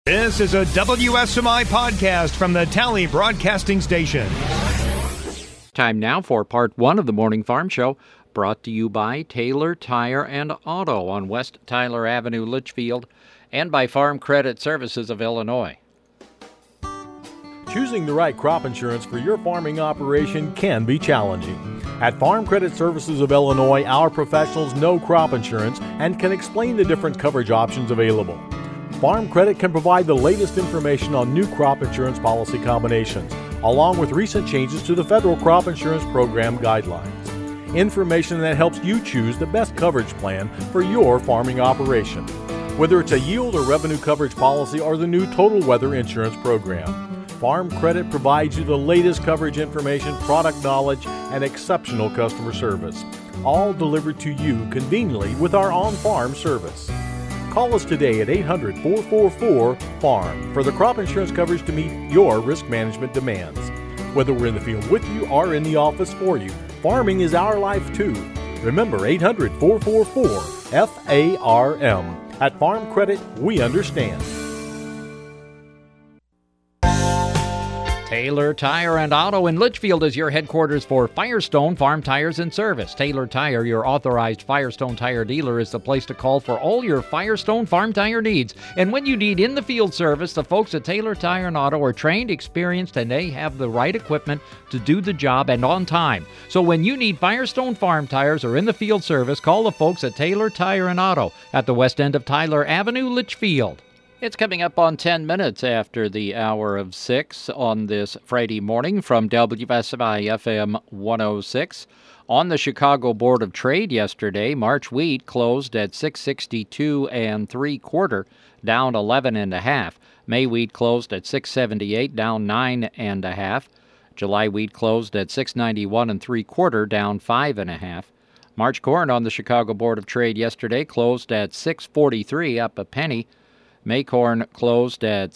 This is a WSMI podcast from the Tally Broadcasting Station. Time now for part one of the Morning Farm Show, brought to you by Taylor Tire and Auto on West Tyler Avenue, Litchfield, and by Farm Credit Services of Illinois. Choosing the right crop insurance for your farming operation can be challenging. At Farm Credit Services of Illinois, our professionals know crop insurance and can explain the different coverage options available. Farm Credit can provide the latest information on new crop insurance policy combinations, along with recent changes to the Federal Crop Insurance Program guidelines. Information that helps you choose the best coverage plan for your farming operation. Whether it's a yield or revenue coverage policy or the new Total Weather Insurance Program, Farm Credit provides you the latest coverage information, product knowledge, and exceptional customer service, all delivered to you conveniently with our on-farm service. Call us today at 800-444-FARM for the crop insurance coverage to meet your risk management demands. Whether we're in the field with you or in the office for you, farming is our life too. Remember 800-444-FARM. At Farm Credit, we understand. Taylor Tire and Auto in Litchfield is your headquarters for Firestone Farm Tires and Service. Taylor Tire, your authorized Firestone tire dealer, is the place to call for all your Firestone farm tire needs. And when you need in-the-field service, the folks at Taylor Tire and Auto are trained, experienced, and they have the right equipment to do the job and on time. So when you need Firestone farm tires or in-the-field service, call the folks at Taylor Tire and Auto at the west end of Tyler Avenue, Litchfield. It's coming up on 10 minutes after the hour of 6 on this Friday morning from WSMI FM 106. On the Chicago Board of Trade yesterday, March wheat closed at $6.62 3/4, down 11.5. May wheat closed at $6.78, down 9.5. July wheat closed at $6.91 3/4, down 5.5. March corn on the Chicago Board of Trade yesterday closed at $6.43, up a penny. May corn closed at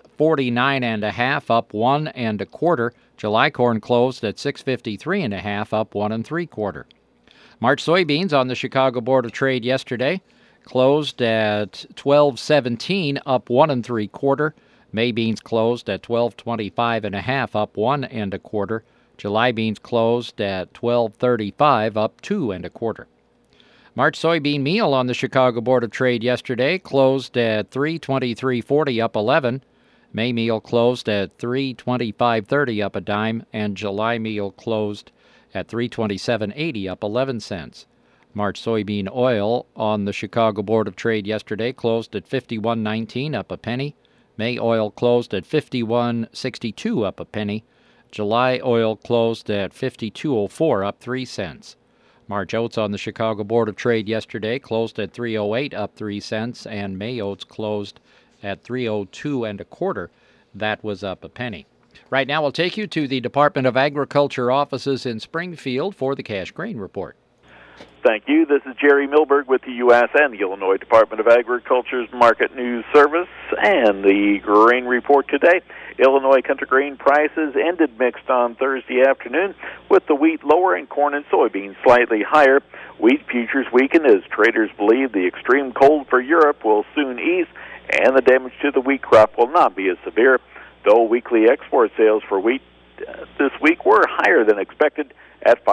$6.49.5, up 1 1/4. July corn closed at $6.53.5, up 1 3/4. March soybeans on the Chicago Board of Trade yesterday closed at $12.17, up 1 3/4. May beans closed at $12.25.5, up 1 1/4. July beans closed at $12.35, up 2 1/4. March soybean meal on the Chicago Board of Trade yesterday closed at $3.23.40, up 11. May meal closed at $3.25.30, up a dime, and July meal closed at $3.27.80, up 11 cents. March soybean oil on the Chicago Board of Trade yesterday closed at $51.19, up a penny. May oil closed at $51.62, up a penny. July oil closed at $52.04, up 3 cents. March oats on the Chicago Board of Trade yesterday closed at $3.08, up 3 cents, and May oats closed at $3.02 1/4. That was up a penny. Right now, we'll take you to the Department of Agriculture offices in Springfield for the Cash Grain Report. Thank you. This is Jerry Milberg with the U.S. and the Illinois Department of Agriculture's Market News Service and the grain report today. Illinois country grain prices ended mixed on Thursday afternoon, with the wheat lower and corn and soybeans slightly higher. Wheat futures weakened as traders believe the extreme cold for Europe will soon ease and the damage to the wheat crop will not be as severe, though weekly export sales for wheat this week were higher than expected at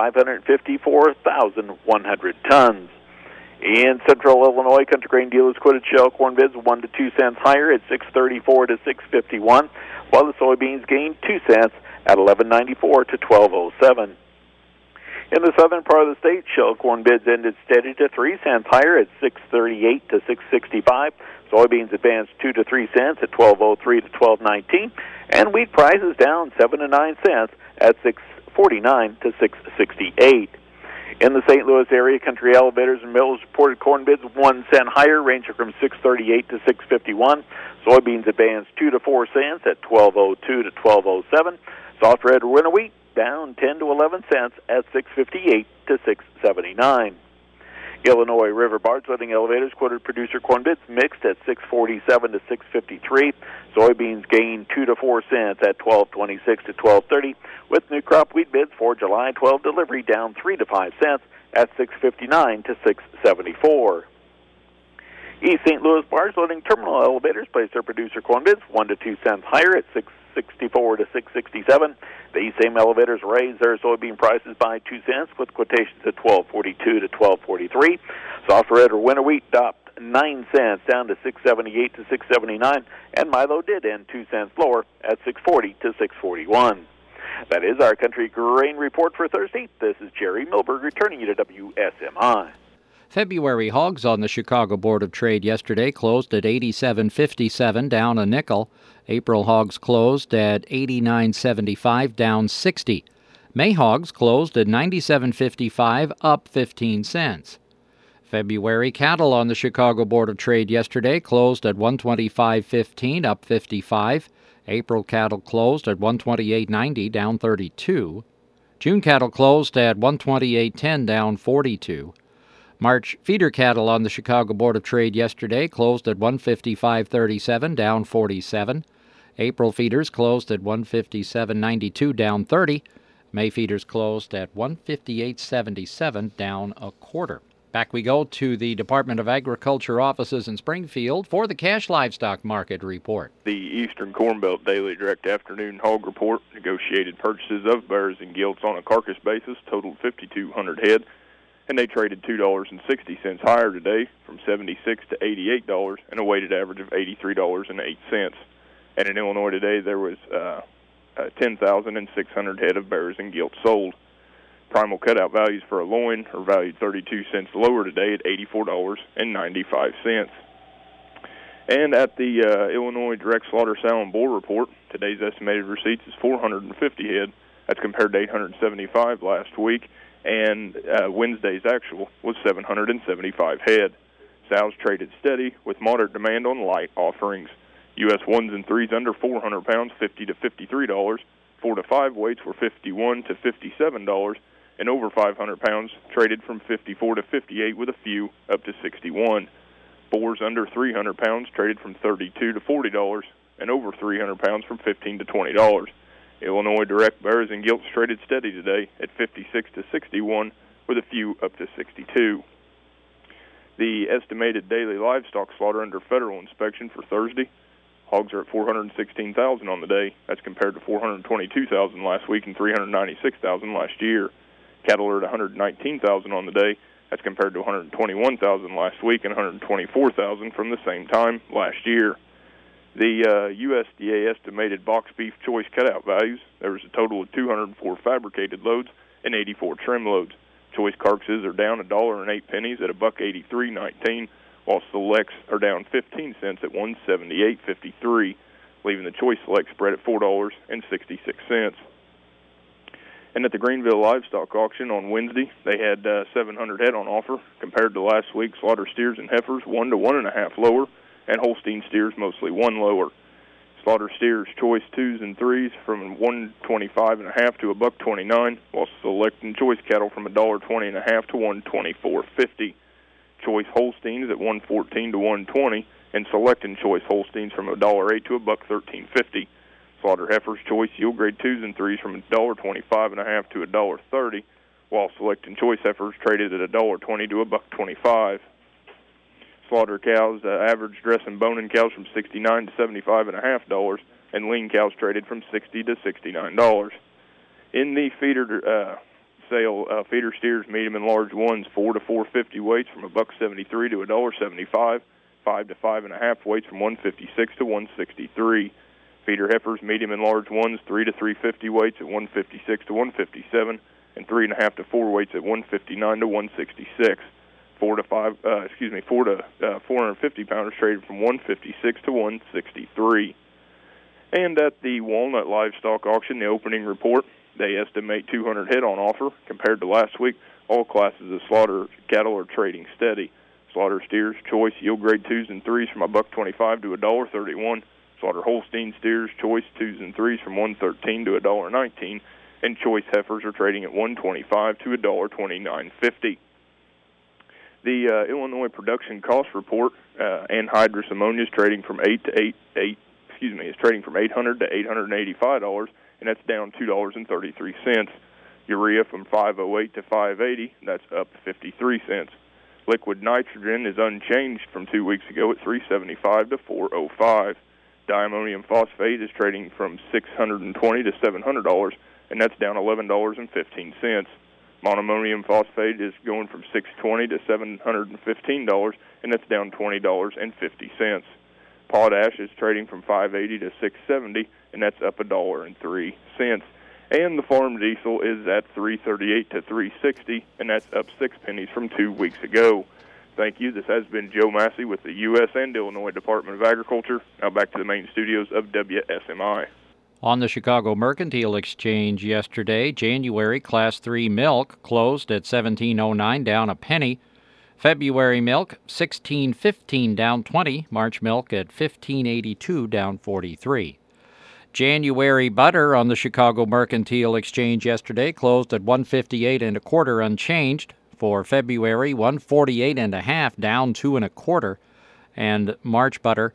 554,100 tons. In Central Illinois, country grain dealers quoted shell corn bids 1 to 2 cents higher at $6.34 to $6.51, while the soybeans gained 2 cents at $11.94 to $12.07. In the southern part of the state, shell corn bids ended steady to 3 cents higher at $6.38 to $6.65. Soybeans advanced 2 to 3 cents at $12.03 to $12.19, and wheat prices down 7 to 9 cents at $6.49 to $6.68. In the St. Louis area, country elevators and mills reported corn bids 1 cent higher, ranging from $6.38 to $6.51. Soybeans advanced 2 to 4 cents at $12.02 to $12.07. Soft red winter wheat down 10 to 11 cents at $6.58 to $6.79. Illinois River barge loading elevators quoted producer corn bids mixed at $6.47 to $6.53. Soybeans gained 2 to 4 cents at $12.26 to $12.30, with new crop wheat bids for July 12 delivery down 3 to 5 cents at $6.59 to $6.74. East St. Louis barge loading terminal elevators place their producer corn bids 1 to 2 cents higher at $6.64 to $6.67. These same elevators raised their soybean prices by 2 cents with quotations at $12.42 to $12.43. Soft red or winter wheat dropped 9 cents down to $6.78 to $6.79, and Milo did end 2 cents lower at $6.40 to $6.41. That is our country grain report for Thursday. This is Jerry Milberg returning you to WSMI. February hogs on the Chicago Board of Trade yesterday closed at 87.57, down a nickel. April hogs closed at 89.75, down 60. May hogs closed at 97.55, up 15 cents. February cattle on the Chicago Board of Trade yesterday closed at 125.15, up 55. April cattle closed at 128.90, down 32. June cattle closed at 128.10, down 42. March feeder cattle on the Chicago Board of Trade yesterday closed at 155.37, down 47. April feeders closed at 157.92, down 30. May feeders closed at 158.77, down a quarter. Back we go to the Department of Agriculture offices in Springfield for the cash livestock market report. The Eastern Corn Belt Daily Direct Afternoon Hog Report negotiated purchases of bears and gilts on a carcass basis totaled 5,200 head, and they traded $2.60 higher today from $76 to $88 and a weighted average of $83.08. And in Illinois today, there was 10,600 head of bears and gilts sold. Primal cutout values for a loin are valued 32 cents lower today at $84.95. And at the Illinois Direct Slaughter Sow and Bull Report, today's estimated receipts is 450 head. That's compared to 875 last week. And Wednesday's actual was 775 head. Sows traded steady with moderate demand on light offerings. U.S. 1s and 3s under 400 pounds, $50 to $53. 4 to 5 weights were $51 to $57, and over 500 pounds traded from $54 to $58 with a few up to $61. Boars under 300 pounds traded from $32 to $40, and over 300 pounds from $15 to $20. Illinois direct bears and gilts traded steady today at 56 to 61, with a few up to 62. The estimated daily livestock slaughter under federal inspection for Thursday, hogs are at 416,000 on the day. That's compared to 422,000 last week and 396,000 last year. Cattle are at 119,000 on the day. That's compared to 121,000 last week and 124,000 from the same time last year. The USDA estimated box beef choice cutout values. There was a total of 204 fabricated loads and 84 trim loads. Choice carcasses are down $1.08 at $1.83.19, while selects are down 15 cents at $178.53, leaving the choice select spread at $4.66. And at the Greenville Livestock Auction on Wednesday, they had 700 head on offer. Compared to last week, slaughter steers and heifers 1 to 1.5 lower, and Holstein steers mostly 1 lower. Slaughter steers choice 2s and 3s from $125.5 to $1.29, while select and choice cattle from $1.20.5 to $124.50. Choice Holsteins at $114 to $120, and select and choice Holsteins from $1.08 to $1.13.50. Slaughter heifers choice yield grade 2s and 3s from $1.25.5 to $1.30, while select and choice heifers traded at $1.20 to $1.25. Slaughter cows, average dress and bone-in cows from $69 to $75.5, and lean cows traded from $60 to $69. In the feeder sale, feeder steers, medium and large ones, 4 to 450 weights from $1.73 to $1.75, 5 to 5.5 weights from $1.56 to $1.63. Feeder heifers, medium and large ones, 3 to 350 weights at $1.56 to $1.57, and 3.5 to 4 weights at $1.59 to $1.66. 4 to 450 pounders traded from $1.56 to $1.63. And at the Walnut Livestock Auction, the opening report, they estimate 200 head on offer. Compared to last week, all classes of slaughter cattle are trading steady. Slaughter steers, choice, yield grade 2s and 3s from $1.25 to $1.31. Slaughter Holstein steers, choice 2s and 3s from $1.13 to $1.19. And choice heifers are trading at $1.25 to $1.29.50. The Illinois production cost report, anhydrous ammonia is trading from $800 to $885, and that's down $2.33. Urea from $508 to $580, that's up 53 cents. Liquid nitrogen is unchanged from 2 weeks ago at $3.75 to $4.05. Diammonium phosphate is trading from $620 to $700, and that's down $11.15. Monoammonium phosphate is going from $620 to $715, and that's down $20.50. Potash is trading from $5.80 to $6.70, and that's up $1.03. And the farm diesel is at $3.38 to $3.60, and that's up 6 pennies from 2 weeks ago. Thank you. This has been Joe Massey with the U.S. and Illinois Department of Agriculture. Now back to the main studios of WSMI. On the Chicago Mercantile Exchange yesterday, January Class 3 milk closed at $17.09, down a penny. February milk, $16.15, down 20. March milk at $15.82, down 43. January butter on the Chicago Mercantile Exchange yesterday closed at $1.58 1/4, unchanged. For February, $1.48 1/2, down 2 1/4, and March butter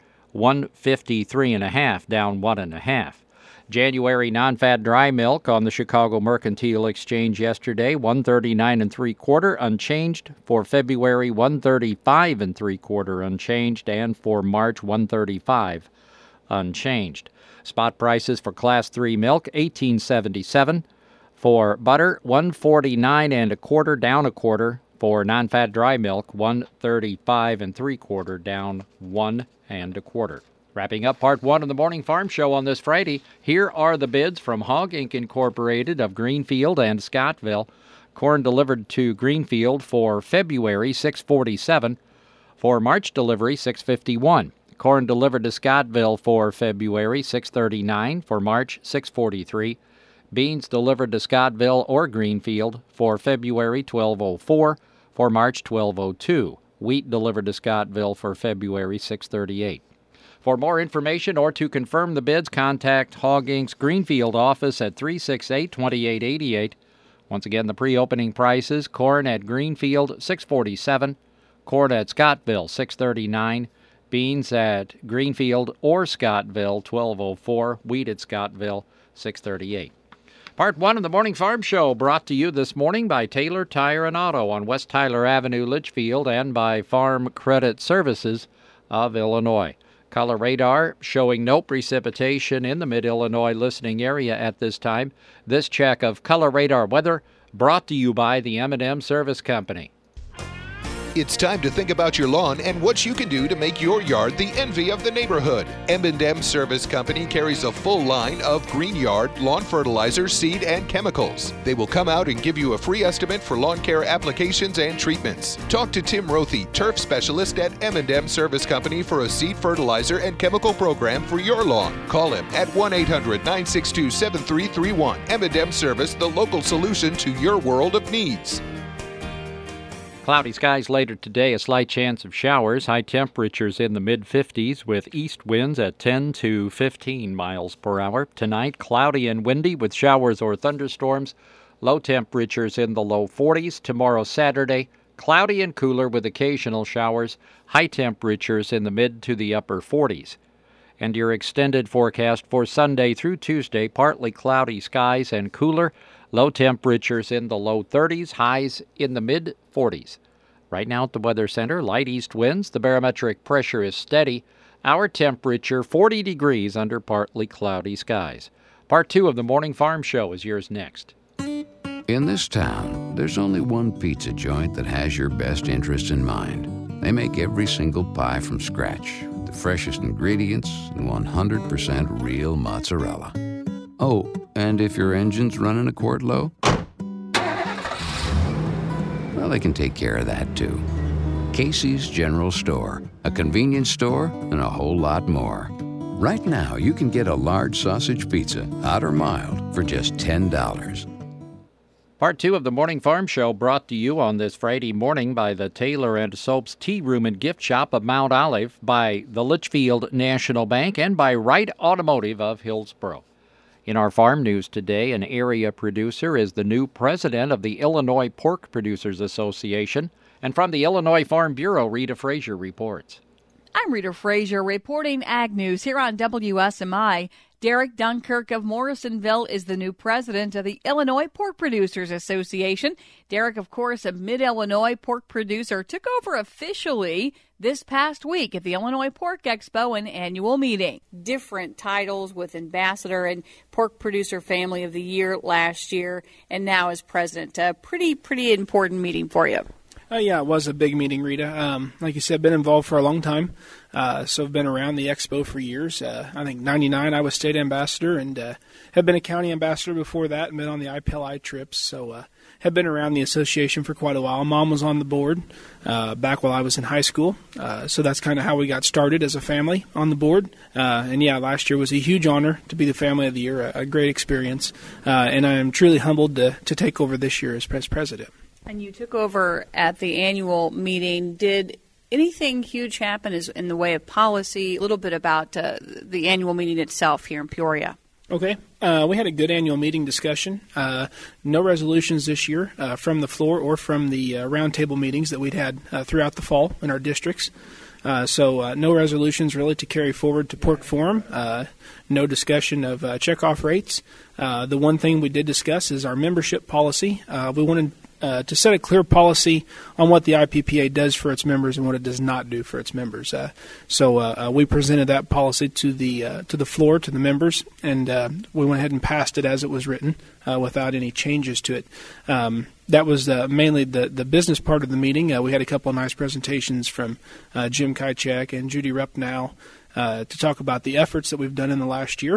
$1.53 1/2, down 1 1/2. January non-fat dry milk on the Chicago Mercantile Exchange yesterday, $1.39 3/4, unchanged. For February, $1.35 3/4, unchanged, and for March, $1.35, unchanged. Spot prices for Class 3 milk, $18.77. For butter, $1.49 1/4, down 1/4. For non-fat dry milk, $1.35 3/4, down 1 1/4. Wrapping up part one of the Morning Farm Show on this Friday, here are the bids from Hog Inc. Incorporated of Greenfield and Scottville. Corn delivered to Greenfield for February, $6.47. For March delivery, $6.51. Corn delivered to Scottville for February, $6.39. For March, $6.43. Beans delivered to Scottville or Greenfield for February, $12.04. For March, $12.02. Wheat delivered to Scottville for February, $6.38. For more information or to confirm the bids, contact Hog Inc.'s Greenfield office at 368-2888. Once again, the pre-opening prices: corn at Greenfield, $6.47. Corn at Scottville, $6.39. Beans at Greenfield or Scottville, $12.04. Wheat at Scottville, $6.38. Part one of the Morning Farm Show brought to you this morning by Taylor Tire and Auto on West Tyler Avenue, Litchfield, and by Farm Credit Services of Illinois. Color radar showing no precipitation in the mid-Illinois listening area at this time. This check of color radar weather brought to you by the M&M Service Company. It's time to think about your lawn and what you can do to make your yard the envy of the neighborhood. M&M Service Company carries a full line of green yard, lawn fertilizer, seed, and chemicals. They will come out and give you a free estimate for lawn care applications and treatments. Talk to Tim Rothy, turf specialist at M&M Service Company, for a seed fertilizer and chemical program for your lawn. Call him at 1-800-962-7331. M&M Service, the local solution to your world of needs. Cloudy skies later today, a slight chance of showers. High temperatures in the mid-50s with east winds at 10 to 15 miles per hour. Tonight, cloudy and windy with showers or thunderstorms. Low temperatures in the low 40s. Tomorrow, Saturday, cloudy and cooler with occasional showers. High temperatures in the mid to the upper 40s. And your extended forecast for Sunday through Tuesday, partly cloudy skies and cooler. Low temperatures in the low 30s, highs in the mid-40s. Right now at the Weather Center, light east winds. The barometric pressure is steady. Our temperature 40 degrees under partly cloudy skies. Part two of the Morning Farm Show is yours next. In this town, there's only one pizza joint that has your best interest in mind. They make every single pie from scratch, with the freshest ingredients and 100% real mozzarella. Oh, and if your engine's running a quart low, well, they can take care of that too. Casey's General Store, a convenience store, and a whole lot more. Right now, you can get a large sausage pizza, hot or mild, for just $10. Part two of the Morning Farm Show brought to you on this Friday morning by the Taylor and Soaps Tea Room and Gift Shop of Mount Olive, by the Litchfield National Bank, and by Wright Automotive of Hillsboro. In our farm news today, an area producer is the new president of the Illinois Pork Producers Association. And from the Illinois Farm Bureau, Rita Frazier reports. I'm Rita Frazier reporting Ag News here on WSMI. Derek Dunkirk of Morrisonville is the new president of the Illinois Pork Producers Association. Derek, of course, a Mid-Illinois pork producer, took over officially this past week at the Illinois Pork Expo and annual meeting. Different titles with Ambassador and Pork Producer Family of the Year last year, and now as president. A pretty important meeting for you. Yeah, it was a big meeting, Rita. Like you said, been involved for a long time. So I've been around the expo for years. I think 99 I was state ambassador and have been a county ambassador before that and been on the IPLI trips. So have been around the association for quite a while. Mom was on the board back while I was in high school. So that's kind of how we got started as a family on the board. And yeah, last year was a huge honor to be the Family of the Year, a great experience. And I am truly humbled to take over this year as president. And you took over at the annual meeting. Did anything huge happen in the way of policy? A little bit about the annual meeting itself here in Peoria. Okay. We had a good annual meeting discussion. No resolutions this year from the floor or from the roundtable meetings that we'd had throughout the fall in our districts. So no resolutions really to carry forward to Pork Forum. No discussion of checkoff rates. The one thing we did discuss is our membership policy. We wanted to set a clear policy on what the IPPA does for its members and what it does not do for its members. So we presented that policy to the floor, to the members, and we went ahead and passed it as it was written without any changes to it. That was mainly the business part of the meeting. We had a couple of nice presentations from Jim Kychak and Judy Repnow to talk about the efforts that we've done in the last year.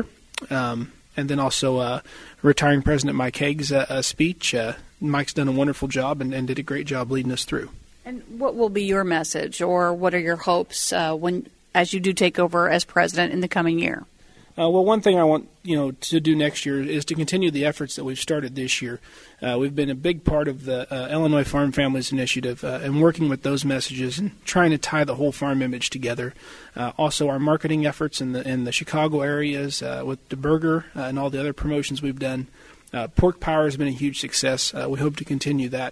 And then also retiring President Mike Hague's speech. Mike's done a wonderful job and did a great job leading us through. And what will be your message, or what are your hopes as you do take over as president in the coming year? Well, one thing I want to do next year is to continue the efforts that we've started this year. We've been a big part of the Illinois Farm Families Initiative and working with those messages and trying to tie the whole farm image together. Also, our marketing efforts in the Chicago areas with DeBurger and all the other promotions we've done. Pork Power has been a huge success. We hope to continue that.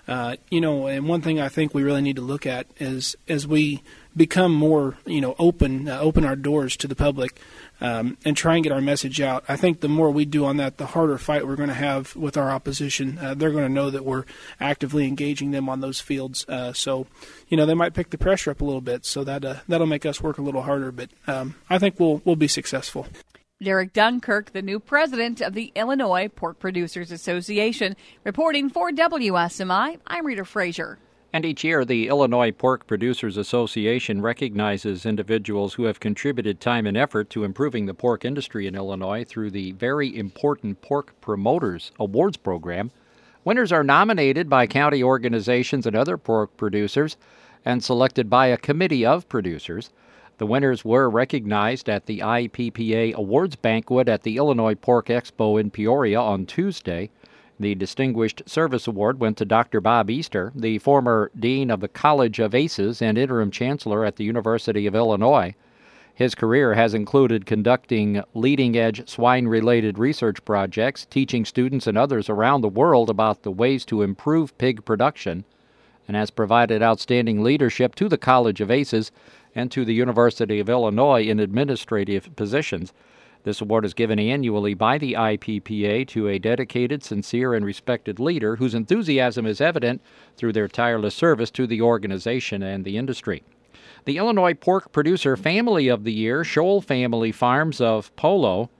And one thing I think we really need to look at is as we become more, open our doors to the public and try and get our message out. I think the more we do on that, the harder fight we're going to have with our opposition. They're going to know that we're actively engaging them on those fields. So, they might pick the pressure up a little bit. So that'll make us work a little harder. But I think we'll be successful. Derek Dunkirk, the new president of the Illinois Pork Producers Association, reporting for WSMI. I'm Rita Frazier. And each year, the Illinois Pork Producers Association recognizes individuals who have contributed time and effort to improving the pork industry in Illinois through the very important Pork Promoters Awards program. Winners are nominated by county organizations and other pork producers and selected by a committee of producers. The winners were recognized at the IPPA Awards Banquet at the Illinois Pork Expo in Peoria on Tuesday. The Distinguished Service Award went to Dr. Bob Easter, the former dean of the College of Aces and interim chancellor at the University of Illinois. His career has included conducting leading-edge swine-related research projects, teaching students and others around the world about the ways to improve pig production, and has provided outstanding leadership to the College of Aces and to the University of Illinois in administrative positions. This award is given annually by the IPPA to a dedicated, sincere, and respected leader whose enthusiasm is evident through their tireless service to the organization and the industry. The Illinois Pork Producer Family of the Year, Scholl Family Farms of Polo.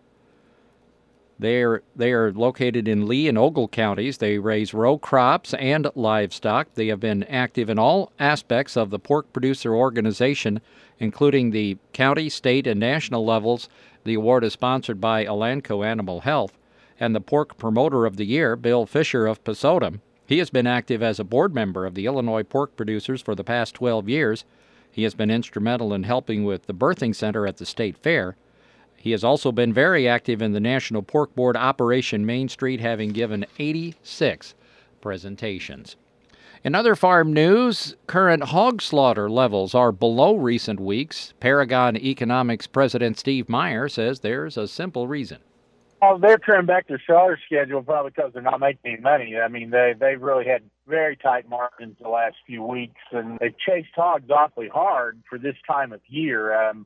They are located in Lee and Ogle counties. They raise row crops and livestock. They have been active in all aspects of the pork producer organization, including the county, state, and national levels. The award is sponsored by Elanco Animal Health. And the Pork Promoter of the Year, Bill Fisher of Pasodum. He has been active as a board member of the Illinois Pork Producers for the past 12 years. He has been instrumental in helping with the birthing center at the state fair. He has also been very active in the National Pork Board Operation Main Street, having given 86 presentations. In other farm news, current hog slaughter levels are below recent weeks. Paragon Economics President Steve Meyer says there's a simple reason. Well, they're trimmed back their slaughter schedule probably because they're not making any money. I mean, they've really had very tight margins the last few weeks, and they've chased hogs awfully hard for this time of year.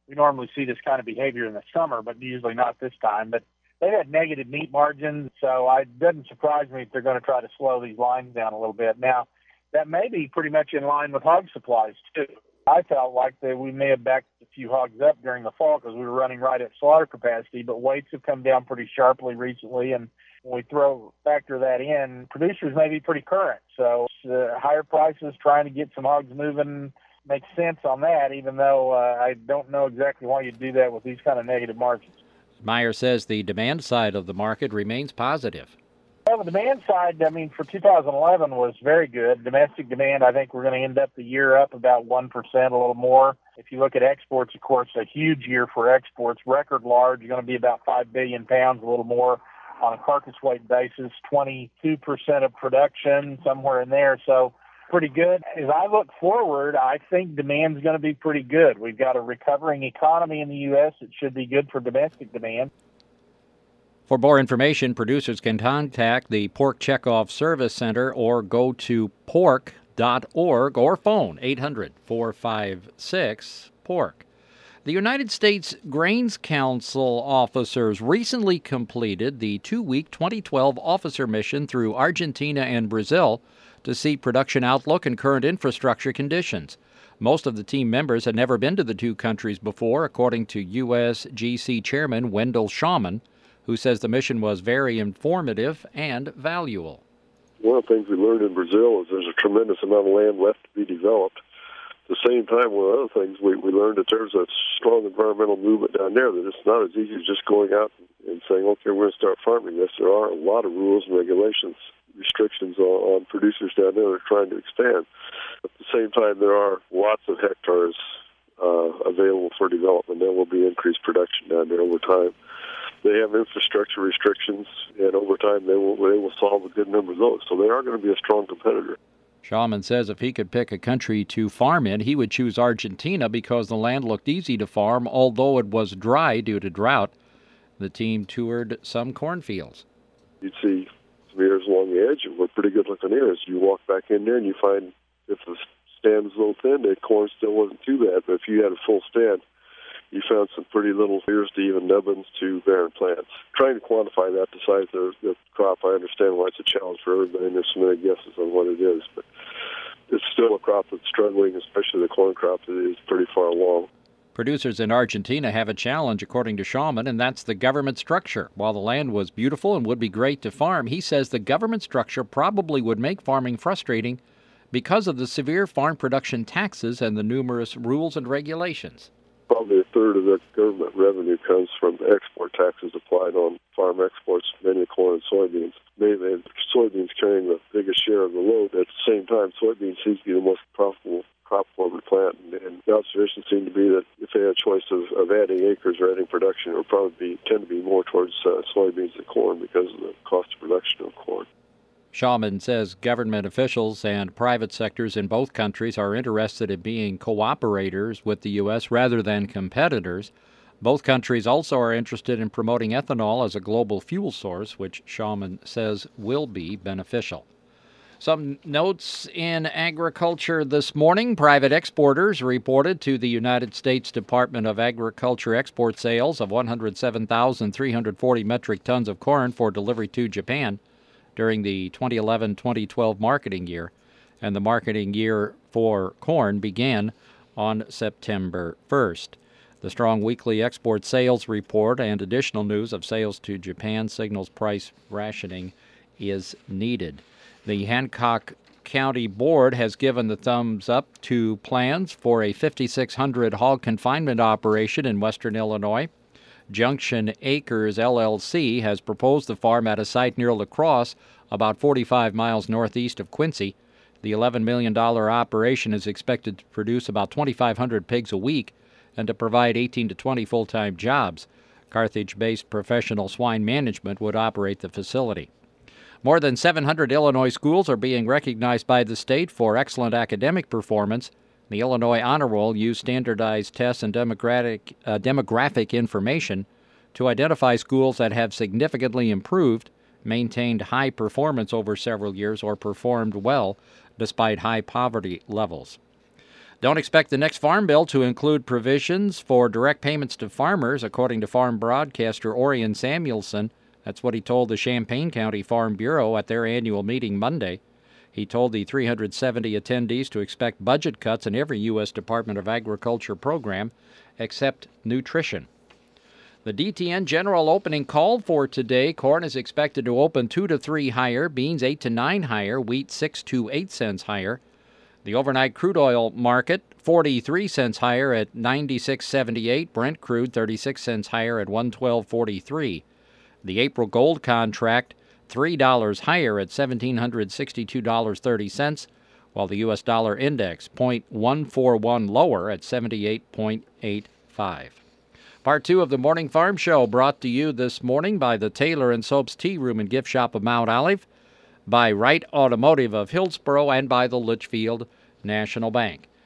We normally see this kind of behavior in the summer, but usually not this time. But they've had negative meat margins, so it doesn't surprise me if they're going to try to slow these lines down a little bit. Now, that may be pretty much in line with hog supplies, too. I felt like that we may have backed a few hogs up during the fall because we were running right at slaughter capacity, but weights have come down pretty sharply recently, and when we factor that in, producers may be pretty current. So higher prices, trying to get some hogs moving, makes sense on that, even though I don't know exactly why you'd do that with these kind of negative margins. Meyer says the demand side of the market remains positive. Well, the demand side, for 2011 was very good. Domestic demand, I think we're going to end up the year up about 1%, a little more. If you look at exports, of course, a huge year for exports, record large, going to be about 5 billion pounds, a little more on a carcass weight basis, 22% of production, somewhere in there. So pretty good. As I look forward, I think demand's going to be pretty good. We've got a recovering economy in the U.S. It should be good for domestic demand. For more information, producers can contact the Pork Checkoff Service Center or go to pork.org or phone 800-456-PORK. The United States Grains Council officers recently completed the 2-week 2012 officer mission through Argentina and Brazil to see production outlook and current infrastructure conditions. Most of the team members had never been to the two countries before, according to USGC Chairman Wendell Shawman, who says the mission was very informative and valuable. One of the things we learned in Brazil is there's a tremendous amount of land left to be developed. At the same time, one of the other things we learned that there's a strong environmental movement down there, that it's not as easy as just going out and saying, okay, we're going to start farming this. There are a lot of rules and regulations, restrictions on producers down there that are trying to expand. At the same time, there are lots of hectares available for development. There will be increased production down there over time. They have infrastructure restrictions, and over time they will solve a good number of those. So they are going to be a strong competitor. Shawman says if he could pick a country to farm in, he would choose Argentina because the land looked easy to farm, although it was dry due to drought. The team toured some cornfields. You'd see some ears along the edge, and we're pretty good-looking ears. You walk back in there, and you find if the stand was a little thin, the corn still wasn't too bad. But if you had a full stand, you found some pretty little ears to even nubbins to barren plants. Trying to quantify that, the size of the crop, I understand why it's a challenge for everybody, and there's so many guesses on what it is. But it's still a crop that's struggling, especially the corn crop that is pretty far along. Producers in Argentina have a challenge, according to Shawman, and that's the government structure. While the land was beautiful and would be great to farm, he says the government structure probably would make farming frustrating because of the severe farm production taxes and the numerous rules and regulations. Probably a third of the government revenue comes from export taxes applied on farm exports, mainly corn and soybeans. Mainly soybeans carrying the biggest share of the load. At the same time, soybeans seems to be the most profitable crop for the plant. And the observation seemed to be that if they had a choice of adding acres or adding production, it would probably tend to be more towards soybeans than corn because of the cost of production of corn. Shawman says government officials and private sectors in both countries are interested in being cooperators with the U.S. rather than competitors. Both countries also are interested in promoting ethanol as a global fuel source, which Shawman says will be beneficial. Some notes in agriculture this morning. Private exporters reported to the United States Department of Agriculture export sales of 107,340 metric tons of corn for delivery to Japan during the 2011-2012 marketing year, and the marketing year for corn began on September 1st. The strong weekly export sales report and additional news of sales to Japan signals price rationing is needed. The Hancock County Board has given the thumbs up to plans for a 5,600 hog confinement operation in western Illinois. Junction Acres LLC has proposed the farm at a site near La Crosse, about 45 miles northeast of Quincy. The $11 million operation is expected to produce about 2,500 pigs a week and to provide 18 to 20 full-time jobs. Carthage-based Professional Swine Management would operate the facility. More than 700 Illinois schools are being recognized by the state for excellent academic performance. The Illinois Honor Roll used standardized tests and demographic information to identify schools that have significantly improved, maintained high performance over several years, or performed well despite high poverty levels. Don't expect the next farm bill to include provisions for direct payments to farmers, according to farm broadcaster Orion Samuelson. That's what he told the Champaign County Farm Bureau at their annual meeting Monday. He told the 370 attendees to expect budget cuts in every U.S. Department of Agriculture program except nutrition. The DTN General Opening called for today. Corn is expected to open 2 to 3 higher, beans 8 to 9 higher, wheat 6 to 8 cents higher. The overnight crude oil market 43 cents higher at 96.78, Brent crude 36 cents higher at 112.43. The April gold contract $3 higher at $1,762.30, while the U.S. dollar index 0.141 lower at 78.85. Part 2 of the Morning Farm Show brought to you this morning by the Taylor & Soaps Tea Room and Gift Shop of Mount Olive, by Wright Automotive of Hillsboro, and by the Litchfield National Bank.